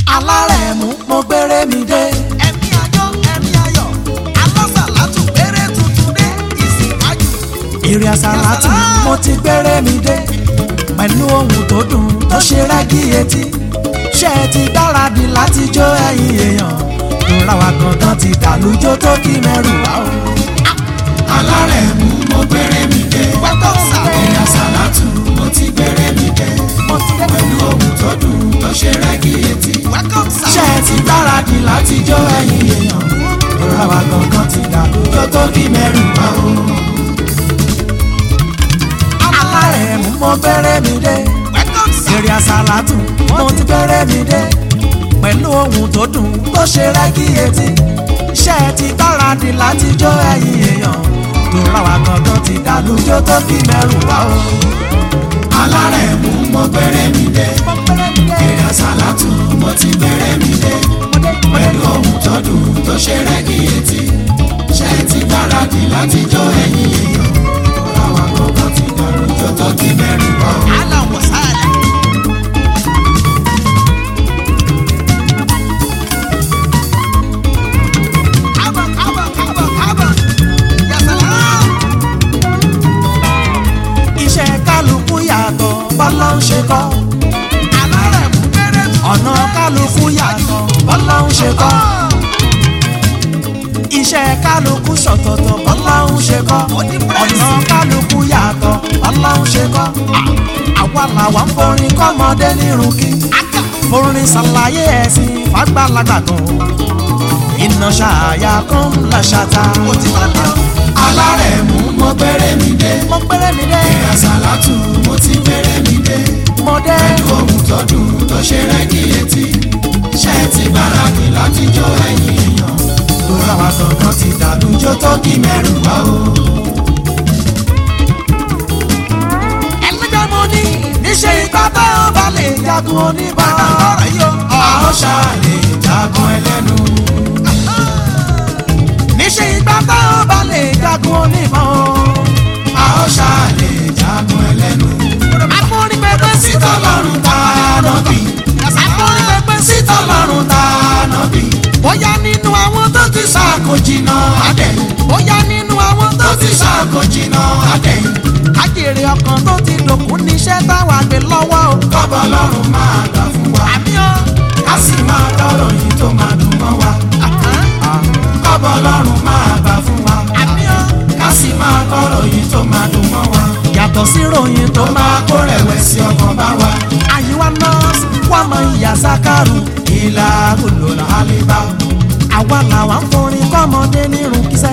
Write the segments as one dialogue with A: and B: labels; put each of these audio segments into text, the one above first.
A: alárẹ̀mú mo gbére mi dé.
B: ẹ̀mí ayọ̀ alásàlátù gbére tuntun dé ìsìnkájú.
A: èrè àsàlátù mo ti gbére mi dé pẹ̀lú ohun tó dùn tó ṣe rẹ́gí etí. ṣé ẹ ti gbáradì láti jó ẹ̀yin èèyàn lóra wa gangan ti dàlújó tó kí mẹ́rù wá o.
C: alárẹ̀mú mo gbére mi dé. èrè àsàlátù mo ti gbére mi dé pẹ̀lú ohun tó dùn tó ṣe rẹ́gí etí.
A: ṣé ẹ ti gbáradì láti jó ẹ̀yin èèyàn lóra wa gangan ti dàlújó tó kí mẹ́rù wá o. alárẹ̀mú mo gbére mi dé èrè àsàlátù mo ti gbére mi dé pẹ̀lú ohun tó dùn tó ṣe rẹ́gí etí. ṣé ẹ ti gbáradì láti jó ẹ̀yin èèyàn lóra wa gangan ti dàlújó tó kí mẹ́rù wá o.
C: alárẹ̀mú mo gbére mi dé. èrè àsàlátù mo ti gbére mi dé pẹ̀lú ohun tó dùn tó ṣe rẹ́gí etí. ṣé ẹ ti gbáradì láti jó ẹ̀yin èèyàn lóra wa gangan ti dàlújó tó kí mẹ́rù wá o.
B: aláwọ̀ sáàlà.
A: iṣẹ́ kálukú yàtọ̀ bọ́lá ń ṣe kọ́.
B: alárẹ̀mú gbére
A: ọ̀nà kálukú yàtọ̀ bọ́lá ń ṣe kọ́. iṣẹ́ kálukú ṣọ̀tọ̀tọ̀ bọ́lá ń ṣe kọ́. ọ̀nà kálukú yàtọ̀ bọ́lá ń ṣe kọ́. àwa làwa ń forin kọ́mọdé nírun kí. forin ṣàlàyé ẹ̀sìn fàgbàlagbà gan. iná ṣàyà kan làṣàtà.
C: alárẹ̀mú mo gbére mi dé.
A: mo gbére mi dé.
C: èrè àsàlátù mo ti gbére mi dé
A: mo dé.
C: pẹ̀lú ohun tó dùn tó ṣe rẹ́gí etí. ṣé ẹ ti gbáradì láti jó ẹ̀yin èèyàn lóra wa gangan ti dàlújó tó kí mẹ́rù wá o.
A: ẹlẹ́jọ́ mo ní níṣẹ́ ìgbà tó bá lè jagun oníbàárà ọ̀rọ̀ yìí o.
C: àwọn ṣàlè jagun ẹlẹ́nu.
A: níṣẹ́ ìgbà tó bá lè jagun oníbàárà.
C: àwọn ṣàlè jagun ẹlẹ́nu.
A: akọrin pẹpẹ
C: sítọ́ lọ́rùn tá a nà bí.
A: akọrin pẹpẹ
C: sítọ́ lọ́rùn tá a nà bí.
A: bóyá nínú àwọn tó ti sá
C: sàkójìnà àdẹ̀yìn.
A: bóyá nínú àwọn tó
C: tó ti sàkójìnà àdẹ̀yìn.
A: kájèrè ọkàn tó ti dòkún níṣẹ́ táwa gbé lọ́wọ́ o.
C: kọ́bọ̀ lọ́rùn máa gbà fún wa.
A: àmì o.
C: ká sì máa dọ́rọ̀ yìí tó máa dùn mọ́ wa. kọ́bọ̀ lọ́rùn máa gbà fún wa.
A: àmì o.
C: ká sì máa dọ́rọ̀ yìí tó máa dùn mọ́ wa.
A: yàtọ̀ sí ròyìn tó
C: tó máa kó rẹ̀wẹ̀sì ọkàn bá wa.
A: àyíwá nọ́ọ̀sì wà mọ ìyá sákàrù.
C: ìlà gbòòlò làálíbá.
A: àwa làwa ń forin kọ́mọdé nírun kíṣẹ́.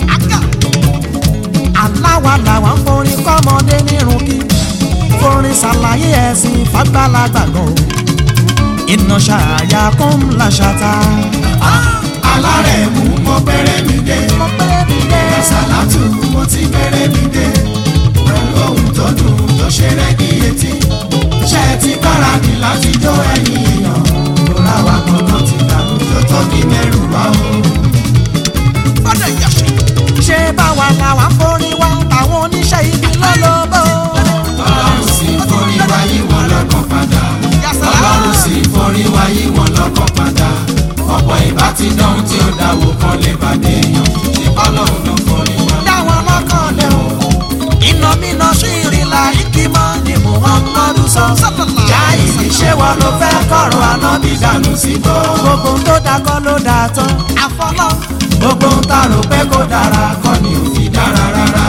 A: aláwa làwa ń forin kọ́mọdé nírun kí. forin ṣàlàyé ẹ̀sìn fàgbàlagbà gan. iná ṣàyà kún làṣàtà.
C: alárẹ̀mú mo gbére mi dé.
A: mo gbére mi dé.
C: àsàlátù mo ti gbére mi dé pẹ̀lú ohun tó dùn tó ṣe rẹ́gí etí. ṣé ẹ ti gbáradì láti jó ẹ̀yin èèyàn lóra wa gangan ti dàlújó tó kí mẹ́rù wá o.
B: fọ́dọ̀ ìyàṣẹ́.
A: ṣé báwa làwa ń forin wá táwọn oníṣẹ́ ibi lọ́lọ́bọ̀.
C: ọlọ́run sì forí wa yí wọn lọ́kàn padà. ọlọ́run sì forí wa yí wọn lọ́kàn padà. ọ̀pọ̀ ìbá ti dán tí ó dáwọ́ kan lè bàdé èèyàn. ṣé ọlọ́run ló forí wa.
A: dáwọn lọ́kàn lé o. iná míná sí ìrìnlá ìkímọ́ ni Muhammadu sọ. já ìlú ṣé wọn ló fẹ́ kọ̀rọ̀ ànábì dànù sí gbó. gbogbo ń tó da kọ́ ló dà tán. àfọlọ́.
C: gbogbo ń ta rò pé kó dára kọ́ ni ò fi dára rárá.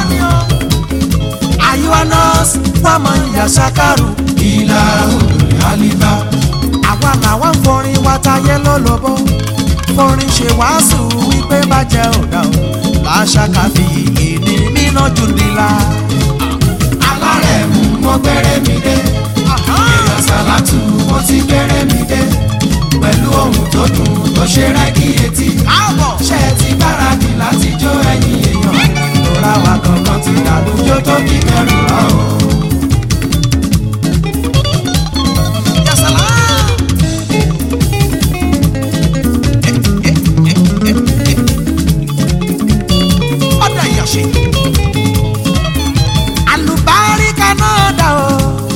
A: àyíwá nọ́ọ̀sì wọ́n mọ ìyá ṣàkàrù.
C: ìlà òdòdó àlìbá.
A: àwa làwọn ń forin wa táyé lólobó. forin ṣe wàásù wípé bàjẹ́ ọ̀dà o. làṣà káfí ìní míná jù nílá.
C: alárẹ̀mú mo gbére mi dé. èrè àsàlátù mo ti gbére mi dé pẹ̀lú ohun tó dùn tó ṣe rẹ́gí etí. ṣé ẹ ti gbáradì láti jó ẹ̀yin èèyàn lóra wa gangan ti dàlújó tó kí mẹ́rù wá o.
A: àlùbáríkà náà dà o.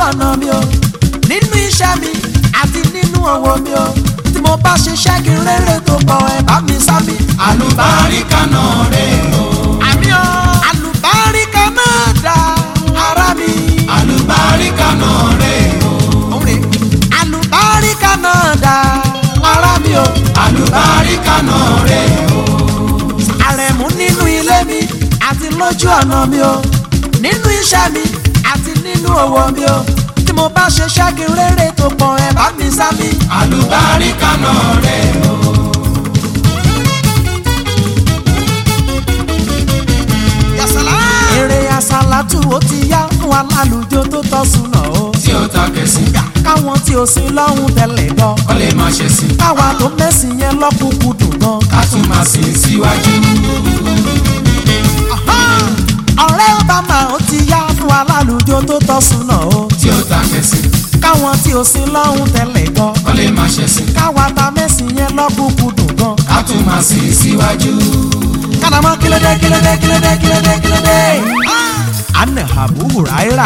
A: ọ̀nà mi o nínú iṣẹ́ mi àti nínú òwò mi o tí mo bá ṣiṣẹ́ kí n rere tó pọ̀ ẹ̀ bá mi sá mi.
C: àlùbáríkà náà rè o.
A: àmì o àlùbáríkà náà dá ara mi.
C: àlùbáríkà náà rè o.
A: àlùbáríkà náà dá ara mi o.
C: àlùbáríkà náà rè o.
A: àrẹ̀mú nínú ilé mi àti lójú ọ̀nà mi o nínú iṣẹ́ mi àti nínú òwò mi o tí mo bá ṣe ṣẹ́gi rere tó pọ̀ ẹ̀ bá mi sá mi.
C: àlùbáríkà náà rè o.
A: èrè àsálàtù ó ti yá fún alálùjọ tó tọ́ súnà o.
C: tí ó ta kẹsì.
A: káwọn tí ó sin lọ́hùn tẹ́lẹ̀ gan.
C: kọ́ lè má ṣe sí.
A: káwa tó mẹ́sìn yẹn lọ́kùnkùn dùn gan.
C: ká tún máa sìn síwájú.
A: ọ̀rẹ́ Obama ó ti yá fún alálùjọ tó tọ́ súnà o.
C: tí ó ta kẹsì.
A: káwọn tí ó sin lọ́hùn tẹ́lẹ̀ gan.
C: kọ́ lè má ṣe sí.
A: káwa ta mẹ́sìn yẹn lọ́kùnkùn dùn gan.
C: ká tún máa sìn síwájú.
A: kánàmọ́ kílódé kílódé kílódé kílódé kílódé. anna Abu Huraira.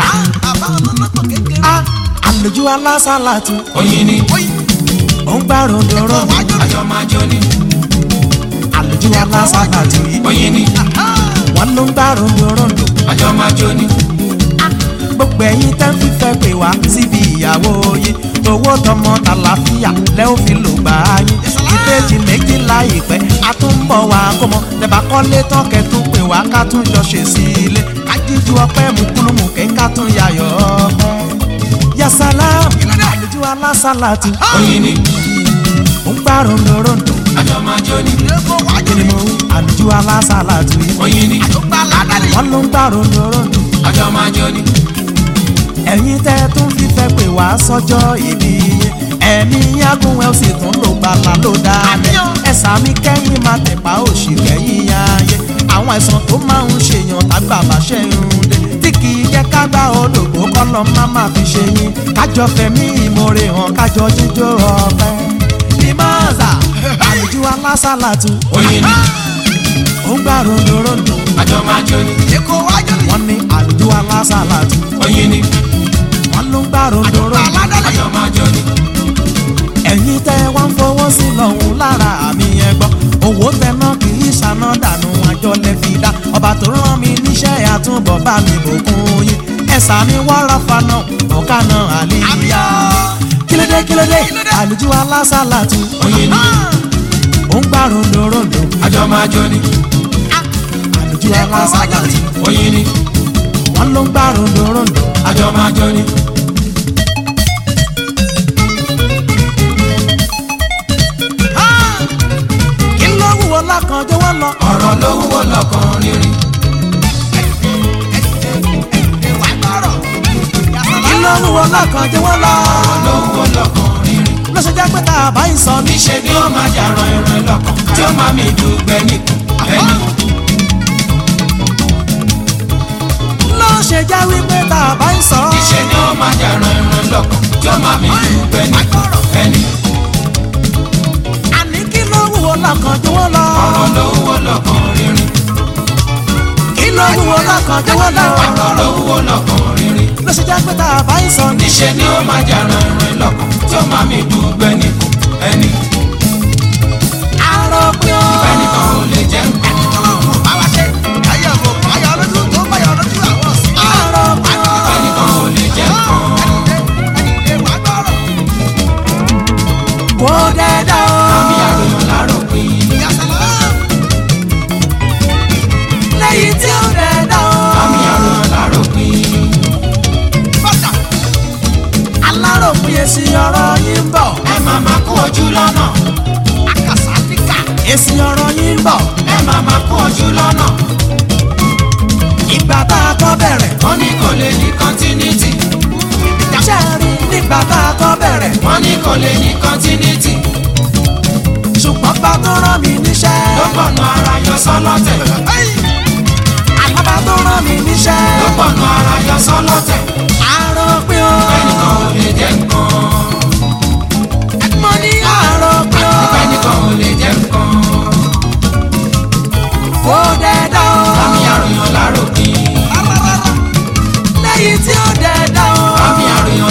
A: àlùjọ alásàlátù.
C: oyin ni.
A: ó ń gbá rondoro.
C: àjọ máa jó ni.
A: àlùjọ alásàlátù yìí.
C: oyin ni.
A: wọ́n ló ń gbá rondoro.
C: àjọ máa jó ni.
A: gbogbo ẹ̀yin tẹ́ ń fífẹ́ pè wá síbi ìyàwó yín owó tọmọ tàlàfíà lẹ́ ò fi lò gbà yín ìbejì méjì láìpẹ́ a tún ń bọ̀ wá kó mọ tẹ̀bá kọ́lé tán kẹ́ tún pè wá ká tún jọ ṣe sí ilé ká jíjú ọpẹ́ mú kúlùmù kẹ́ ká tún yayọ̀ ọpẹ́. yasalam àlùjọ alásàlátù.
C: oyin ni.
A: ó ń gbá rondorondo.
C: àjọ máa jó ni.
A: kí ni mo wí àlùjọ alásàlátù yìí.
C: oyin ni.
A: wọ́n ló ń gbá rondorondo.
C: àjọ máa jó ni.
A: ẹ̀yin tẹ́ tún fífẹ́ pè wá sọ́jọ́ ìbí yín ẹ̀mí yágùn ẹ̀ ó sì tún lò gbàlà ló dáa ẹ̀sà mi kẹ́yìn máa tẹ̀pá òṣì kẹ́yìn ayé àwọn àìsàn tó máa ń ṣèyàn tágbà bá ṣe ń dé tí kì í jẹ́ kágbá olóògbé kọ́lọ́ má má fi ṣe yín kájọ fẹ̀mí ìmoore hàn kájọ jíjó ọpẹ́ limaza àlùjọ alásàlátù
C: oyin ni.
A: ó ń gbà rondorondo
C: àjọ máa jó ni.
A: wọ́n ní àlùjọ alásàlátù
C: oyin ni.
A: wọ́n ló ń gbà rondorondo.
C: àjọ máa jó ni.
A: ẹ̀yin tẹ́ wá ń fọwọ́ sí lọ́hùn lára àmì ẹ̀gbọ́n owó tẹná kì í ṣàná dànù àjọ lè fi dá ọba tó rán mi níṣẹ́ àtúbọ̀ bá mi bòkun yín ẹ̀sà mi wọ́rọ̀ faná ọ̀kánà àlìyá kílódé kílódé àlùjọ alásàlátù
C: oyin ni.
A: ó ń gbà rondorondo
C: àjọ máa jó ni.
A: àlùjọ alásàlátù
C: oyin ni.
A: wọ́n ló ń gbà rondorondo
C: àjọ máa jó ni.
A: kí ló wúwo lọ́kàn jẹ́ wọ́n lọ.
C: ọ̀rọ̀ ló wúwo lọ́kàn rírin.
A: kí ló wúwo lọ́kàn jẹ́ wọ́n lọ.
C: ọ̀rọ̀ ló wúwo lọ́kàn rírin.
A: ló ṣe jẹ́ pé tá a bá ń sọ ní.
C: níṣẹ́ ni ó máa jà ran ẹran lọ́kàn tí ó máa mi dùgbẹ́ nìkan ẹni.
A: ló ṣe jẹ́ wípé tá a bá ń sọ.
C: níṣẹ́ ni ó máa jà ran ẹran lọ́kàn tí ó máa mi dùgbẹ́ nìkan ẹni.
A: àní kí ló wúwo lọ́kàn jẹ́ wọ́n lọ.
C: ọ̀rọ̀ ló wúwo lọ́kàn rírin.
A: kí ló wúwo lọ́kàn jẹ́ wọ́n lọ.
C: ọ̀rọ̀ ló wúwo lọ́kàn rírin.
A: ló ṣe jẹ́ pé tá a bá ń sọ ní.
C: níṣẹ́ ni ó máa jà ran ẹran lọ́kàn tí ó máa mi dùgbẹ́ nìkan ẹni.
A: àrò pé ó.
C: ẹnìkan ò lè jẹ́ nǹkan.
A: àrò pé ó.
C: ẹnìkan ò lè jẹ́ nǹkan.
A: kò dẹ́dá o.
C: àmì àròyàn láròpin.
A: lẹ́yìn tí ó dẹ́dá o.
C: àmì àròyàn láròpin.
A: aláròpin èsì ọ̀rọ̀ yín ń bọ̀.
C: ẹ máa máa kú ojú lọ́nà.
A: èsì ọ̀rọ̀ yín ń bọ̀.
C: ẹ máa máa kú ojú lọ́nà.
A: ìgbà tá a kọ́ bẹ̀rẹ̀.
C: wọ́n ní kò lè ní continuity.
A: ṣé ẹ rí nígbà tá a kọ́ bẹ̀rẹ̀.
C: wọ́n ní kò lè ní continuity.
A: ṣùgbọ́n bá tó rán mi níṣẹ́.
C: ló gbọ̀nà ara yọ sọ́lọ́tẹ̀.
A: àlábà tó rán mi níṣẹ́.
C: ló gbọ̀nà ara yọ sọ́lọ́tẹ̀.
A: àrò pé ó.
C: ẹnìkan ò lè jẹ́ nǹkan.
A: mo ní àrò pé ó.
C: ẹnìkan ò lè jẹ́ nǹkan.
A: kò dẹ́dá o.
C: àmì àròyàn láròpin.
A: lẹ́yìn tí ó dẹ́dá o.
C: àmì àròyàn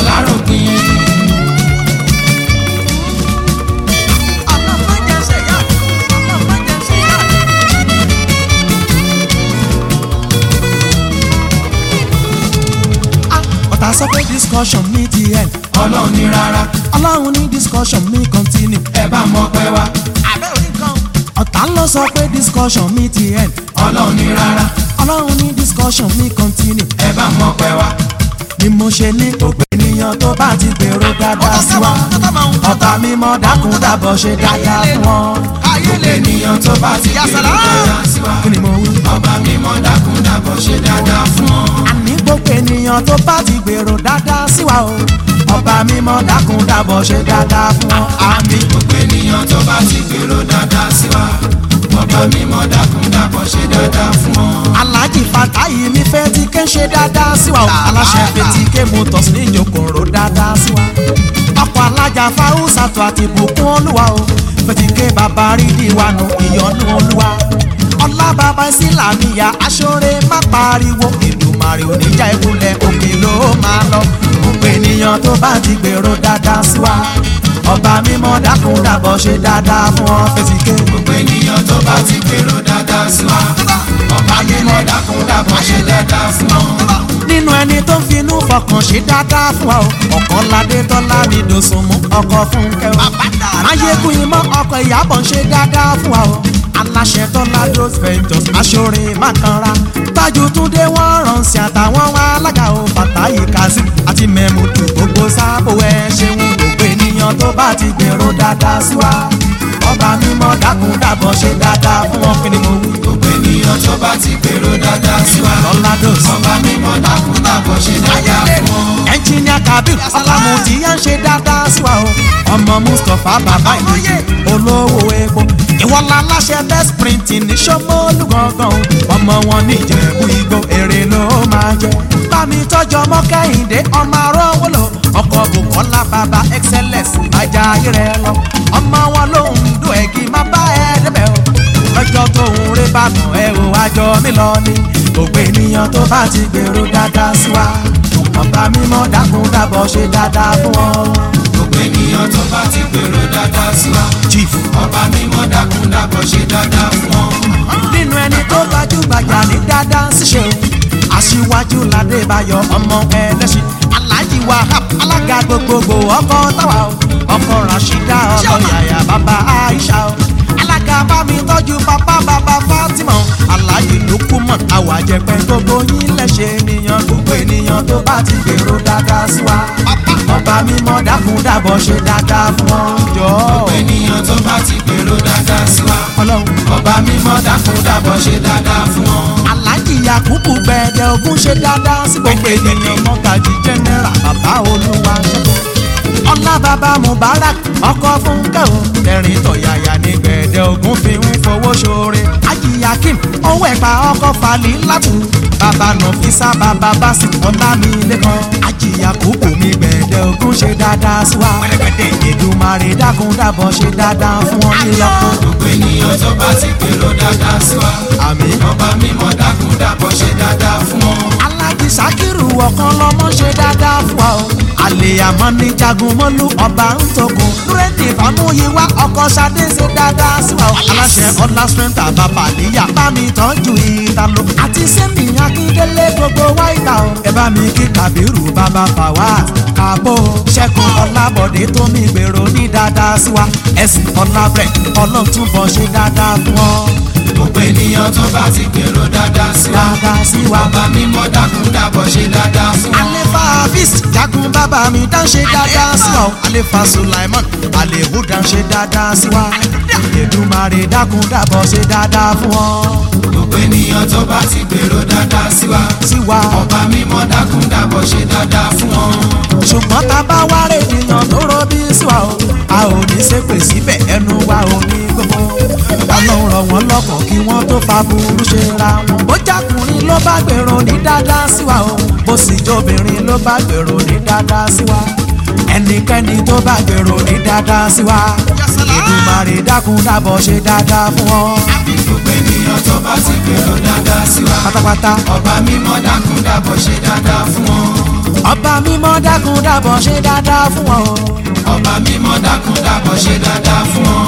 A: discussion mi ti end.
C: ọlọ́run ní rárá.
A: ọlọ́run ní discussion mi continue.
C: ẹ bá mọ̀ pé wá.
B: àbẹ́ òní kan.
A: ọ̀tá ló sọ pé discussion mi ti end.
C: ọlọ́run ní rárá.
A: ọlọ́run ní discussion mi continue.
C: ẹ bá mọ̀ pé wá.
A: ni mo ṣe ní gbogbo ènìyàn tó bá ti gbèrò dáadáa sí wa. ọ̀tá mi mọ̀ dákun dábọ̀ ṣe dáadáa fún wọn.
C: gbogbo ènìyàn tó bá ti gbèrò dáadáa sí wa.
A: kí ni mo wí.
C: ọba mímọ́ dákun dábọ̀ ṣe dáadáa fún wọn.
A: àní gbogbo ènìyàn tó bá ti gbèrò dáadáa sí wa o. ọba mímọ́ dákun dábọ̀ ṣe dáadáa fún wọn.
C: àmì gbogbo ènìyàn tó bá ti gbèrò dáadáa sí wa. ọba mímọ́ dákun dábọ̀ ṣe dáadáa fún wọn.
A: Alhaji Fatayi mi fẹ́ ti ké ṣe dáadáa sí wa o. aláṣẹ Fetike Motors ní ìjòkòrò dáadáa sí wa. ọkọ̀ alájà Fáwùsàtò àti ìbùkún olúwa o. Fetike bàbá Rídìwánù ìyọ́nú olúwa. ọlá bàbá ìsìlámìyà aṣọ́re má pariwo. Èdùmàrè oníjà ìkúlẹ̀ òkè ló máa lọ. gbogbo ènìyàn tó bá ti gbèrò dáadáa sí wa. ọba mímọ́ dákun dábọ̀ ṣe dáadáa fún ọ Fetike.
C: gbogbo ènìyàn tó bá ti gbèrò dáadáa sí wa. ọba mímọ́ dákun dábọ̀ ṣe dáadáa fún wọn.
A: nínú ẹni tó ń finú fọkàn ṣe dáadáa fún wa o. ọ̀kan ládé tọ́lá mi dòsùn mú ọkọ̀ Fúnkẹ́ o. máyégún imọ́ ọkọ̀ Ìyábọ̀ ń ṣe dáadáa fún wa o. aláṣẹ tọ́lá Rose Ventures aṣọ́re mákanra. tájú túndé wọ́n ránṣẹ́ àtàwọn alága o. Fàtáyì Kazeem àti Mẹ́múdù gbogbo sábò ẹ̀ ṣeun. gbogbo ènìyàn tó bá ti gbèrò dáadáa sí wa. ọba mímọ́ dákun dábọ̀ ṣe dáadáa fún wọn kí ni mo wí.
C: gbogbo ènìyàn tó bá ti gbèrò dáadáa sí wa.
A: Ọládòs.
C: ọba mímọ́ dákun dábọ̀ ṣe dáadáa fún wọn.
A: ẹnjìníà Kabir Ọlámùtí yẹn ń ṣe dáadáa sí wa o. ọmọ Mustapha bàbá ìlú olówó epo. ìwọ́lá aláṣẹ best printing ní Ṣómólú gangan o. ọmọ wọn ní Ìjẹ̀bú Igbó èrè ló máa jẹ. bámi tọ́jú ọmọ Kẹ́hìndé ọmọ arọ́wọ́lò. ọkọ̀ Bùkọ́lá bàbá excellence ajá ayé rẹ lọ. ọmọ wọn lòun dún ẹ̀gì má bá ẹ débẹ̀ o. lọ́jọ́ tóun ré bàtàn ẹ ò àjọ mi lọ ni. gbogbo ènìyàn tó bá ti gbèrò dáadáa sí wa. ọba mímọ́ dákun dábọ̀ ṣe dáadáa fún wọn.
C: gbogbo ènìyàn tó bá ti gbèrò dáadáa sí wa.
A: Chief.
C: ọba mímọ́ dákun dábọ̀ ṣe dáadáa fún wọn.
A: nínú ẹni tó gbajúgbajà ní dáadáa ṣíṣe o. aṣíwájú ládébáyọ̀ ọmọ ẹlẹ́ṣin. Alhaji Wahab alága gbogbogbò ọkọ̀ táwa o. ọkọ̀ Rashida ọlọ́yàyà bàbá Aisha o. alága bámi tọ́jú bàbá Fatima o. Alhaji Lukman àwàjẹpẹ́ gbogbo yín lẹ́ṣẹ̀ ènìyàn. gbogbo ènìyàn tó bá ti gbèrò dáadáa sí wa. ọba mímọ́ dákun dábọ̀ ṣe dáadáa fún wọn jọ.
C: gbogbo ènìyàn tó bá ti gbèrò dáadáa sí wa.
A: Ọlọ́run.
C: ọba mímọ́ dákun dábọ̀ ṣe dáadáa fún wọn.
A: Alhaji Yakubu Gbẹ̀dẹ̀ Ògún ṣe dáadáa sí gbogbo ènìyàn. Mọ́gàjì jẹ́nẹ́rà bàbá olúwa ṣẹ́gun. ọlá bàbá Mubarak ọkọ̀ Fúnkẹ́ o. ẹ̀rín tọ̀yàyà ní Gbẹ̀dẹ̀ Ògún fi ń fowó ṣoore. Haji Yakim owó ẹ̀pà ọkọ̀ Falilatu. bàbá Nọ̀físà bàbá Básì Ọlámilékan. Haji Yakubu mi Gbẹ̀dẹ̀ Ògún ṣe dáadáa sí wa. Èdùmàrè dákun dábọ̀ ṣe dáadáa fún wọn nílọ́kọ.
C: gbogbo ènìyàn tó bá ti gbèrò dáadáa sí wa.
A: àmín.
C: ọba mímọ́ dákun dábọ̀ ṣe dáadáa fún wọn.
A: Alhaji Sakiru ọ̀kan lọ́mọ ṣe dáadáa fún wa o. àlè àmọ́ ní Jagunmọ́lú ọba ń togun. Núrẹ́dì Fámúyíwá ọkọ̀ Ṣadé ṣe dáadáa sí wa o. aláṣẹ ọlá strength àbábà níyà bá mi tọ́jú ìtàló. àti sẹ́mi Akíndélé gbogbo wáìtà o. ẹ bá mi kí Kàbírù bàbá Fawaz Kàbó Ṣẹ́gun Ọlábọ̀dé tó mi gbèrò ní dáadáa sí wa. ẹ̀sìn Ọlábrẹ̀ Ọlọ́run túbọ̀ ṣe dáadáa fún ọ.
C: gbogbo ènìyàn tó bá ti gbèrò dáadáa sí wa.
A: dáadáa sí wa.
C: ọba mímọ́ dákun dábọ̀ ṣe dáadáa fún wọn.
A: Alefa Hafiz Jagun bàbá mi dán ṣe dáadáa sí wa. Alefa Sulaiman Alehuda ṣe dáadáa sí wa. Èdùmàrè dákun dábọ̀ ṣe dáadáa fún wọn.
C: gbogbo ènìyàn tó bá ti gbèrò dáadáa sí wa.
A: sí wa.
C: ọba mímọ́ dákun dábọ̀ ṣe dáadáa fún wọn.
A: ṣùgbọ́n tá a bá wá rè ènìyàn tó rọbí sí wa o. a ò ní ṣépè síbẹ̀ ẹnu wa ò ní gbogbo. Ọlọ́run rọ̀ wọ́n lọ́kàn kí wọ́n tó fa burú ṣe ra wọn. bó jákùnrin ló bá gbèrò ní dáadáa sí wa o. bó sì jóbìnrin ló bá gbèrò ní dáadáa sí wa. ẹnikẹ́ni tó bá gbèrò ní dáadáa sí wa. Èdùmàrè dákun dábọ̀ ṣe dáadáa fún wọn.
C: gbogbo ènìyàn tó bá ti gbèrò dáadáa sí wa.
A: pátápátá.
C: ọba mímọ́ dákun dábọ̀ ṣe dáadáa fún wọn.
A: ọba mímọ́ dákun dábọ̀ ṣe dáadáa fún wọn.
C: ọba mímọ́ dákun dábọ̀ ṣe dáadáa fún wọn.